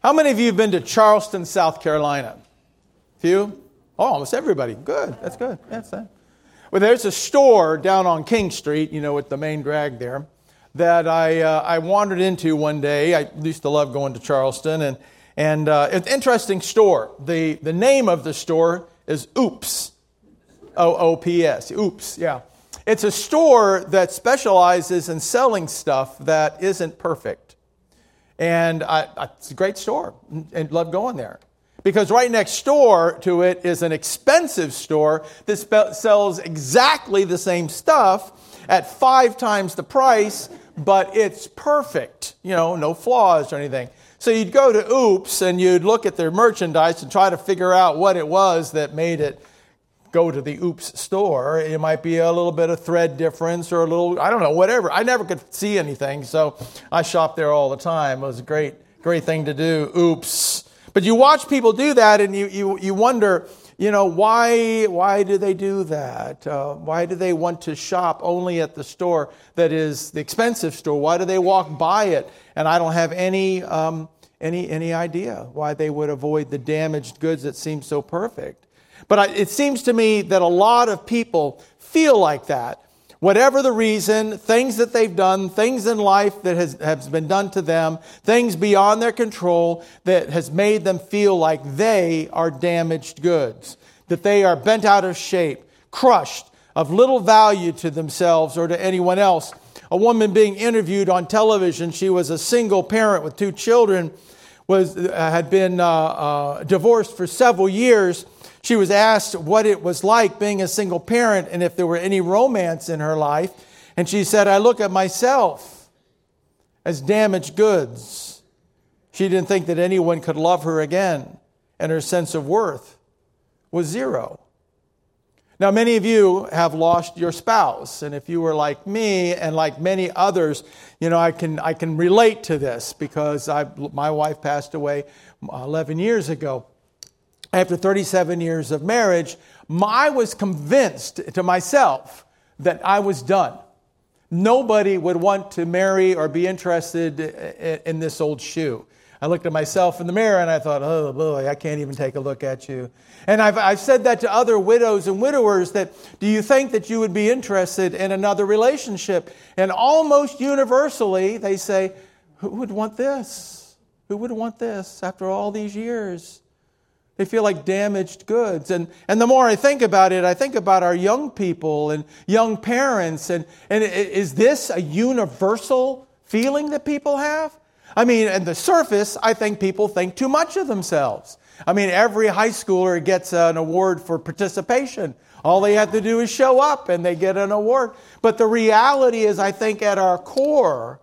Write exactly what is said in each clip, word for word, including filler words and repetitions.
How many of you have been to Charleston, South Carolina? Few? Oh, almost everybody. Good. That's good. That's that. Well, there's a store down on King Street, you know, with the main drag there, that I uh, I wandered into one day. I used to love going to Charleston, and and uh, it's an interesting store. The the name of the store is Oops, O O P S. Oops, yeah. It's a store that specializes in selling stuff that isn't perfect, and I, I, it's a great store, and love going there. Because right next door to it is an expensive store that spe- sells exactly the same stuff at five times the price, but it's perfect. You know, no flaws or anything. So you'd go to Oops and you'd look at their merchandise and try to figure out what it was that made it go to the Oops store. It might be a little bit of thread difference or a little, I don't know, whatever. I never could see anything, so I shopped there all the time. It was a great, great thing to do. Oops. But you watch people do that, and you you, you wonder, you know, why why do they do that? Uh, why do they want to shop only at the store that is the expensive store? Why do they walk by it? And I don't have any um, any any idea why they would avoid the damaged goods that seem so perfect. But I, it seems to me that a lot of people feel like that. Whatever the reason, things that they've done, things in life that has, has been done to them, things beyond their control that has made them feel like they are damaged goods, that they are bent out of shape, crushed, of little value to themselves or to anyone else. A woman being interviewed on television, she was a single parent with two children, was uh, had been uh, uh, divorced for several years. She was asked what it was like being a single parent and if there were any romance in her life. And she said, I look at myself as damaged goods. She didn't think that anyone could love her again, and her sense of worth was zero. Now, many of you have lost your spouse, and if you were like me and like many others, you know, I can I can relate to this because I my wife passed away eleven years ago. After thirty-seven years of marriage, I was convinced to myself that I was done. Nobody would want to marry or be interested in this old shoe. I looked at myself in the mirror and I thought, oh boy, I can't even take a look at you. And I've, I've said that to other widows and widowers, that do you think that you would be interested in another relationship? And almost universally, they say, who would want this? Who would want this after all these years? They feel like damaged goods. And, and the more I think about it, I think about our young people and young parents. And, and is this a universal feeling that people have? I mean, at the surface, I think people think too much of themselves. I mean, every high schooler gets an award for participation. All they have to do is show up and they get an award. But the reality is, I think at our core,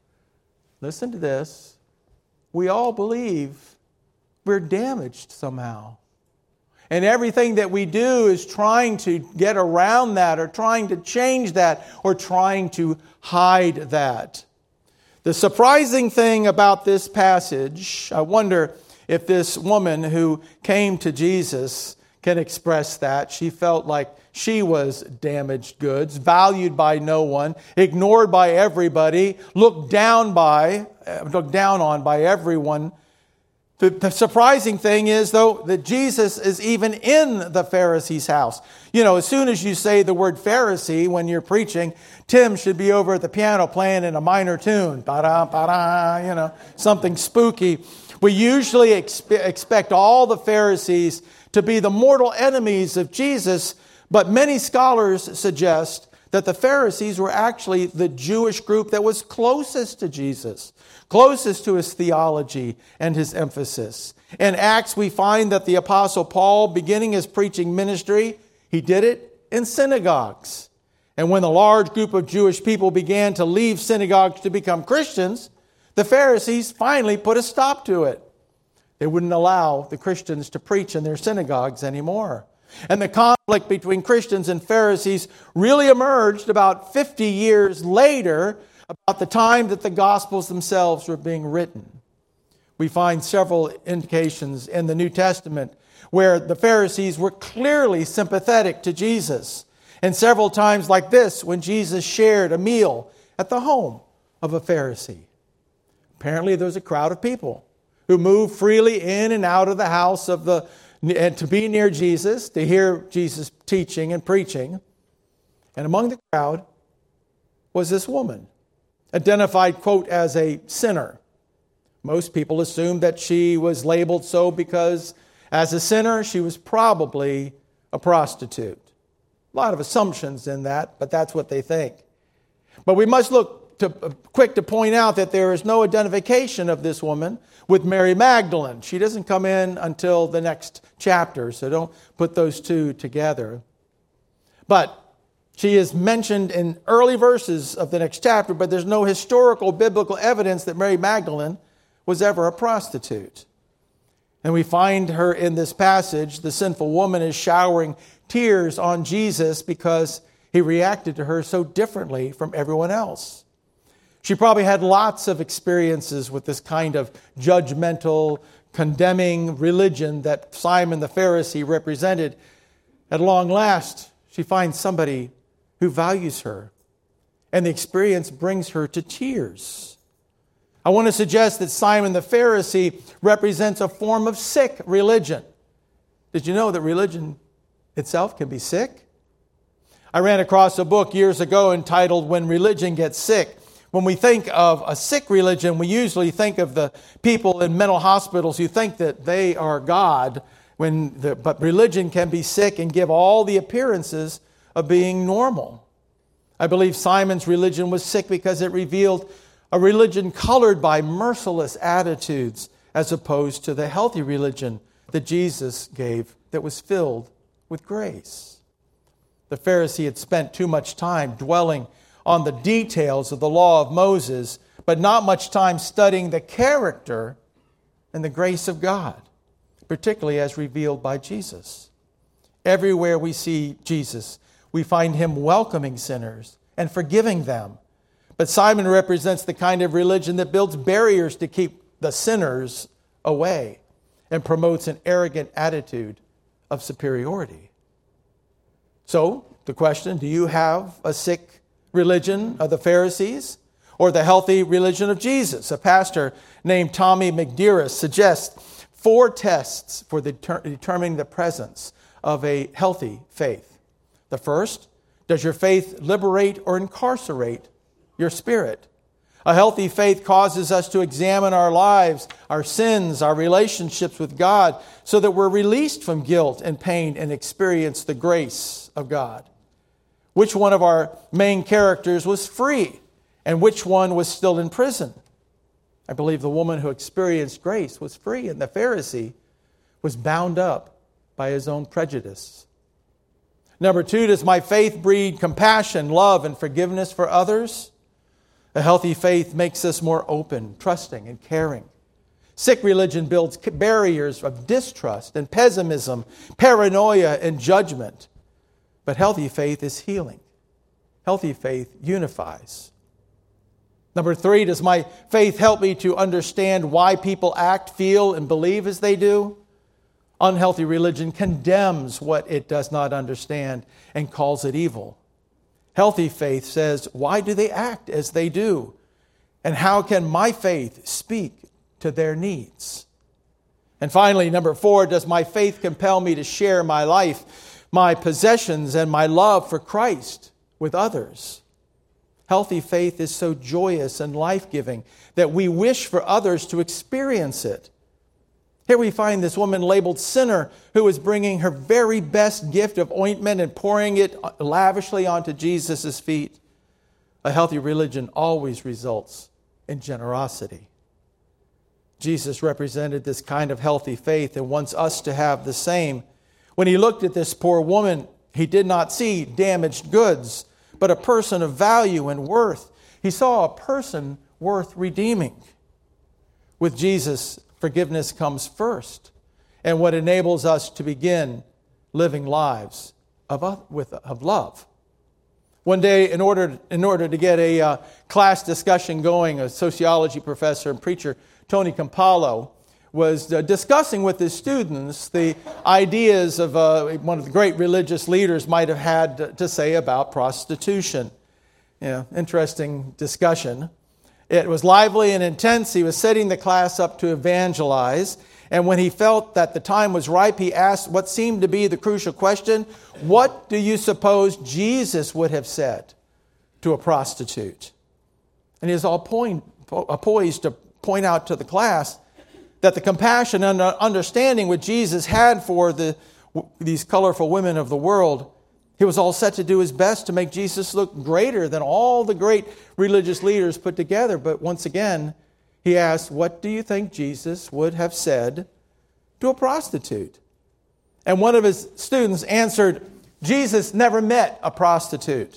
listen to this, we all believe we're damaged somehow. And everything that we do is trying to get around that or trying to change that or trying to hide that. The surprising thing about this passage, I wonder if this woman who came to Jesus can express that. She felt like she was damaged goods, valued by no one, ignored by everybody, looked down by, looked down on by everyone. The, the surprising thing is, though, that Jesus is even in the Pharisee's house. You know, as soon as you say the word Pharisee when you're preaching, Tim should be over at the piano playing in a minor tune. Ba-da, ba-da, you know, something spooky. We usually expe- expect all the Pharisees to be the mortal enemies of Jesus, but many scholars suggest that the Pharisees were actually the Jewish group that was closest to Jesus, closest to his theology and his emphasis. In Acts, we find that the Apostle Paul, beginning his preaching ministry, he did it in synagogues. And when the large group of Jewish people began to leave synagogues to become Christians, the Pharisees finally put a stop to it. They wouldn't allow the Christians to preach in their synagogues anymore. And the conflict between Christians and Pharisees really emerged about fifty years later, about the time that the Gospels themselves were being written. We find several indications in the New Testament where the Pharisees were clearly sympathetic to Jesus. And several times like this, when Jesus shared a meal at the home of a Pharisee. Apparently there was a crowd of people who moved freely in and out of the house of the, and to be near Jesus, to hear Jesus teaching and preaching. And among the crowd was this woman, identified, quote, as a sinner. Most people assumed that she was labeled so because as a sinner, she was probably a prostitute. A lot of assumptions in that, but that's what they think. But we must look to, uh, quick to point out that there is no identification of this woman with Mary Magdalene. She doesn't come in until the next chapter, so don't put those two together. But she is mentioned in early verses of the next chapter, but there's no historical biblical evidence that Mary Magdalene was ever a prostitute. And we find her in this passage. The sinful woman is showering tears on Jesus because he reacted to her so differently from everyone else. She probably had lots of experiences with this kind of judgmental, condemning religion that Simon the Pharisee represented. At long last, she finds somebody who values her, and the experience brings her to tears. I want to suggest that Simon the Pharisee represents a form of sick religion. Did you know that religion itself can be sick? I ran across a book years ago entitled When Religion Gets Sick. When we think of a sick religion, we usually think of the people in mental hospitals who think that they are God. When the, but religion can be sick and give all the appearances of being normal. I believe Simon's religion was sick because it revealed a religion colored by merciless attitudes as opposed to the healthy religion that Jesus gave that was filled with grace. The Pharisee had spent too much time dwelling on the details of the law of Moses, but not much time studying the character and the grace of God, particularly as revealed by Jesus. Everywhere we see Jesus, we find him welcoming sinners and forgiving them. But Simon represents the kind of religion that builds barriers to keep the sinners away and promotes an arrogant attitude of superiority. So, the question, do you have a sick religion of the Pharisees or the healthy religion of Jesus? A pastor named Tommy McDearest suggests four tests for determining the presence of a healthy faith. The first, does your faith liberate or incarcerate your spirit? A healthy faith causes us to examine our lives, our sins, our relationships with God, so that we're released from guilt and pain and experience the grace of God. Which one of our main characters was free and which one was still in prison? I believe the woman who experienced grace was free, and the Pharisee was bound up by his own prejudice. Number two, does my faith breed compassion, love, and forgiveness for others? A healthy faith makes us more open, trusting, and caring. Sick religion builds barriers of distrust and pessimism, paranoia, and judgment. But healthy faith is healing. Healthy faith unifies. Number three, does my faith help me to understand why people act, feel, and believe as they do? Unhealthy religion condemns what it does not understand and calls it evil. Healthy faith says, why do they act as they do? And how can my faith speak to their needs? And finally, number four, does my faith compel me to share my life, my possessions, and my love for Christ with others? Healthy faith is so joyous and life-giving that we wish for others to experience it. Here we find this woman labeled sinner who is bringing her very best gift of ointment and pouring it lavishly onto Jesus' feet. A healthy religion always results in generosity. Jesus represented this kind of healthy faith and wants us to have the same. When he looked at this poor woman, he did not see damaged goods, but a person of value and worth. He saw a person worth redeeming. With Jesus, forgiveness comes first, and what enables us to begin living lives of, with, of love. One day, in order, in order to get a uh, class discussion going, a sociology professor and preacher, Tony Campolo, was uh, discussing with his students the ideas of uh, one of the great religious leaders might have had to say about prostitution. You know, interesting discussion. It was lively and intense. He was setting the class up to evangelize. And when he felt that the time was ripe, he asked what seemed to be the crucial question: what do you suppose Jesus would have said to a prostitute? And he was all point, poised to point out to the class that the compassion and understanding which Jesus had for the, these colorful women of the world, he was all set to do his best to make Jesus look greater than all the great religious leaders put together. But once again, he asked, what do you think Jesus would have said to a prostitute? And one of his students answered, Jesus never met a prostitute.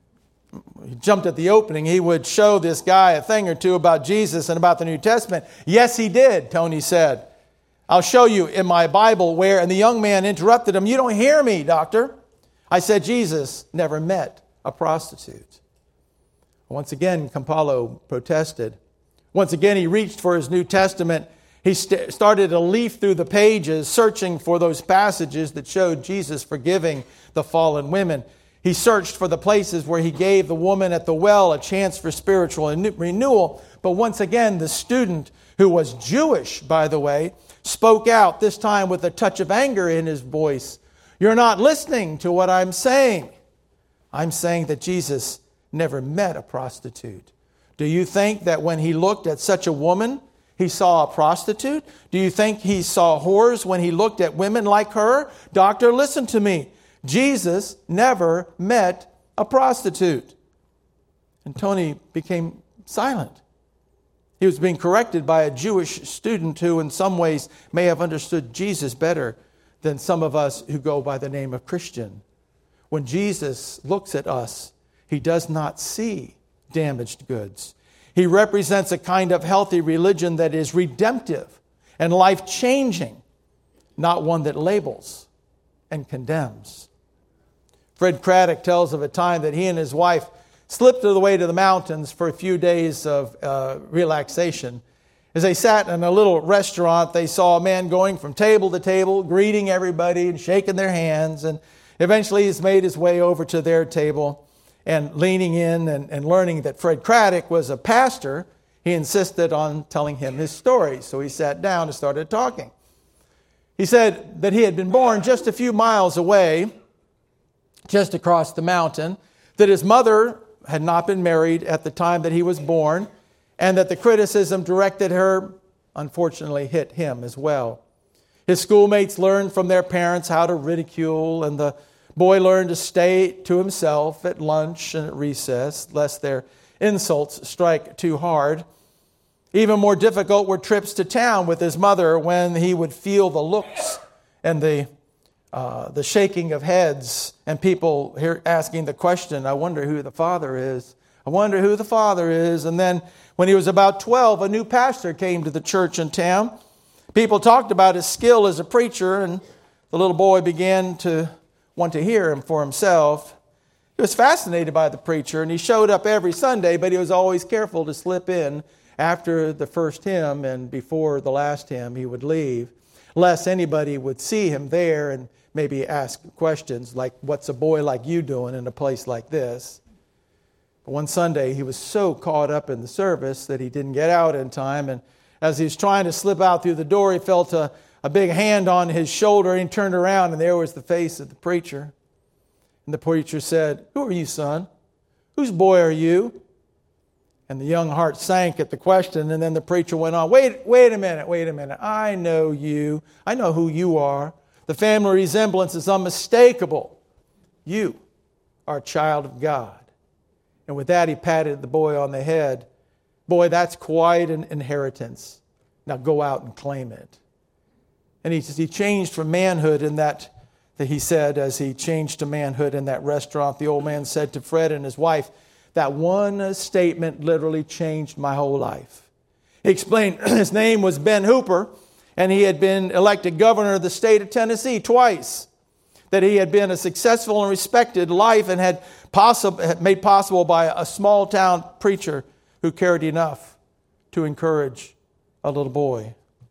He jumped at the opening. He would show this guy a thing or two about Jesus and about the New Testament. Yes, he did, Tony said. I'll show you in my Bible where, and the young man interrupted him, you don't hear me, doctor. I said, Jesus never met a prostitute. Once again, Campolo protested. Once again, he reached for his New Testament. He st- started to leaf through the pages, searching for those passages that showed Jesus forgiving the fallen women. He searched for the places where he gave the woman at the well a chance for spiritual renewal. But once again, the student, who was Jewish, by the way, spoke out, this time with a touch of anger in his voice. You're not listening to what I'm saying. I'm saying that Jesus never met a prostitute. Do you think that when he looked at such a woman, he saw a prostitute? Do you think he saw whores when he looked at women like her? Doctor, listen to me. Jesus never met a prostitute. And Tony became silent. He was being corrected by a Jewish student who in some ways may have understood Jesus better than some of us who go by the name of Christian. When Jesus looks at us, he does not see damaged goods. He represents a kind of healthy religion that is redemptive and life-changing, not one that labels and condemns. Fred Craddock tells of a time that he and his wife slipped away to the mountains for a few days of uh, relaxation. As they sat in a little restaurant, they saw a man going from table to table, greeting everybody and shaking their hands. And eventually he's made his way over to their table, and leaning in and, and learning that Fred Craddock was a pastor, he insisted on telling him his story. So he sat down and started talking. He said that he had been born just a few miles away, just across the mountain, that his mother had not been married at the time that he was born, and that the criticism directed her, unfortunately, hit him as well. His schoolmates learned from their parents how to ridicule, and the boy learned to stay to himself at lunch and at recess, lest their insults strike too hard. Even more difficult were trips to town with his mother, when he would feel the looks and the Uh, the shaking of heads, and people here asking the question, I wonder who the father is. I wonder who the father is. And then when he was about twelve, a new pastor came to the church in town. People talked about his skill as a preacher, and the little boy began to want to hear him for himself. He was fascinated by the preacher, and he showed up every Sunday, but he was always careful to slip in after the first hymn, and before the last hymn he would leave, lest anybody would see him there and maybe ask questions like, what's a boy like you doing in a place like this? But one Sunday, he was so caught up in the service that he didn't get out in time. And as he was trying to slip out through the door, he felt a, a big hand on his shoulder, and he turned around, and there was the face of the preacher. And the preacher said, who are you, son? Whose boy are you? And the young heart sank at the question, and then the preacher went on, wait, wait a minute, wait a minute. I know you. I know who you are. The family resemblance is unmistakable. You are a child of God. And with that, he patted the boy on the head. Boy, that's quite an inheritance. Now go out and claim it. And he, he changed from manhood in that, that he said, as he changed to manhood in that restaurant, the old man said to Fred and his wife, that one statement literally changed my whole life. He explained his name was Ben Hooper, and he had been elected governor of the state of Tennessee twice. That he had been a successful and respected life, and had possible, made possible by a small town preacher who cared enough to encourage a little boy.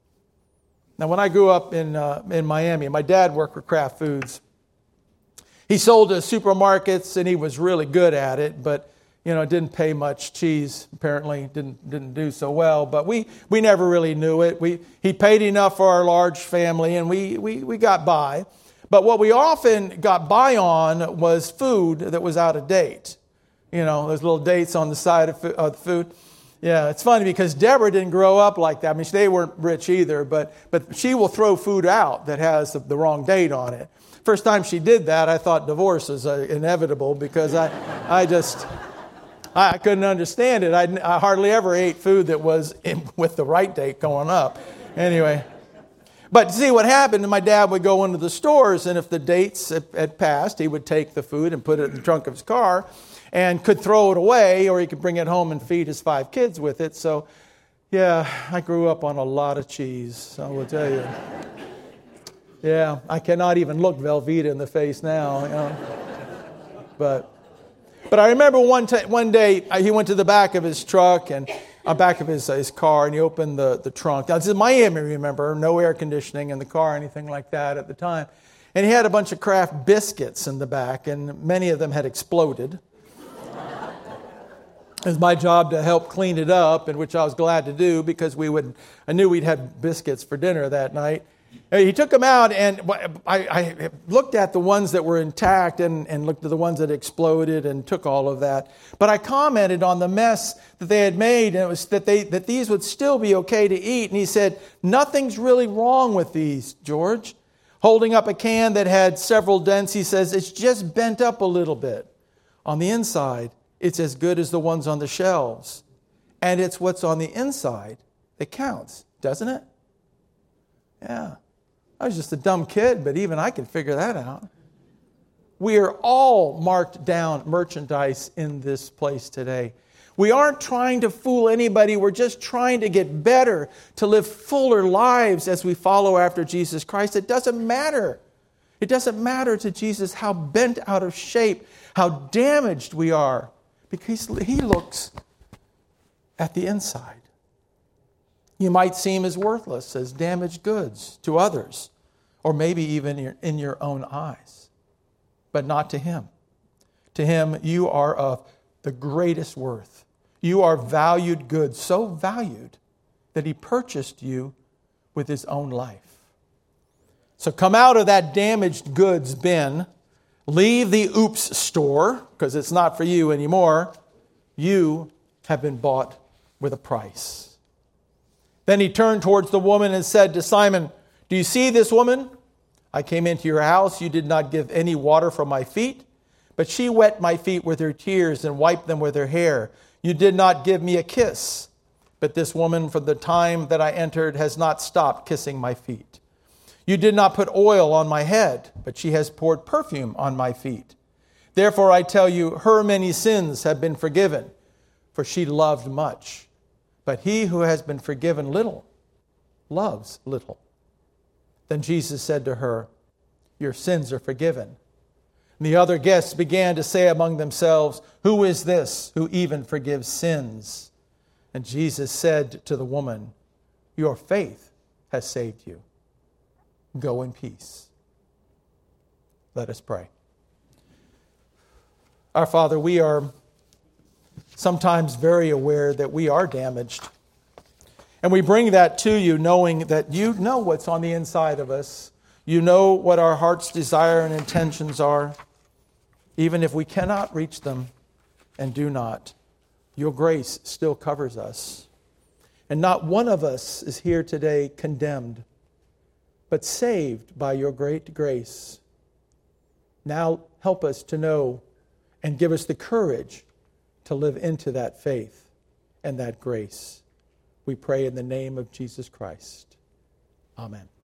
Now, when I grew up in uh, in Miami, my dad worked for Kraft Foods. He sold to supermarkets, and he was really good at it, but You know, it didn't pay much. Cheese apparently didn't didn't do so well, but we, we never really knew it. We he paid enough for our large family, and we, we, we got by. But what we often got by on was food that was out of date. You know, those little dates on the side of, of the food. Yeah, it's funny because Deborah didn't grow up like that. I mean, they weren't rich either, but but she will throw food out that has the, the wrong date on it. First time she did that, I thought divorce is uh, inevitable because I I just... I couldn't understand it. I, I hardly ever ate food that was in, with the right date going up. Anyway, but see what happened, my dad would go into the stores, and if the dates had passed, he would take the food and put it in the trunk of his car and could throw it away, or he could bring it home and feed his five kids with it. So, yeah, I grew up on a lot of cheese, I will tell you. Yeah, I cannot even look Velveeta in the face now, you know. But... But I remember one t- one day he went to the back of his truck and uh, back of his, uh, his car, and he opened the, the trunk. Now, this is Miami, remember, no air conditioning in the car or anything like that at the time. And he had a bunch of Kraft biscuits in the back, and many of them had exploded. It was my job to help clean it up, and which I was glad to do because we would. I knew we'd have biscuits for dinner that night. He took them out, and I, I looked at the ones that were intact and, and looked at the ones that exploded and took all of that. But I commented on the mess that they had made, and it was that they that these would still be okay to eat. And he said, "Nothing's really wrong with these, George." Holding up a can that had several dents, he says, "It's just bent up a little bit. On the inside, it's as good as the ones on the shelves. And it's what's on the inside that counts, doesn't it?" Yeah. I was just a dumb kid, but even I can figure that out. We are all marked down merchandise in this place today. We aren't trying to fool anybody. We're just trying to get better, to live fuller lives as we follow after Jesus Christ. It doesn't matter. It doesn't matter to Jesus how bent out of shape, how damaged we are, because he looks at the inside. You might seem as worthless as damaged goods to others, or maybe even in your own eyes, but not to him. To him, you are of the greatest worth. You are valued goods, so valued that he purchased you with his own life. So come out of that damaged goods bin, leave the oops store, because it's not for you anymore. You have been bought with a price. Then he turned towards the woman and said to Simon, "Do you see this woman? I came into your house. You did not give any water for my feet, but she wet my feet with her tears and wiped them with her hair. You did not give me a kiss, but this woman from the time that I entered has not stopped kissing my feet. You did not put oil on my head, but she has poured perfume on my feet. Therefore I tell you, her many sins have been forgiven, for she loved much. But he who has been forgiven little loves little." Then Jesus said to her, "Your sins are forgiven." And the other guests began to say among themselves, "Who is this who even forgives sins?" And Jesus said to the woman, "Your faith has saved you. Go in peace." Let us pray. Our Father, we are sometimes very aware that we are damaged. And we bring that to you knowing that you know what's on the inside of us. You know what our heart's desire and intentions are. Even if we cannot reach them and do not, your grace still covers us. And not one of us is here today condemned, but saved by your great grace. Now help us to know and give us the courage to live into that faith and that grace. We pray in the name of Jesus Christ. Amen.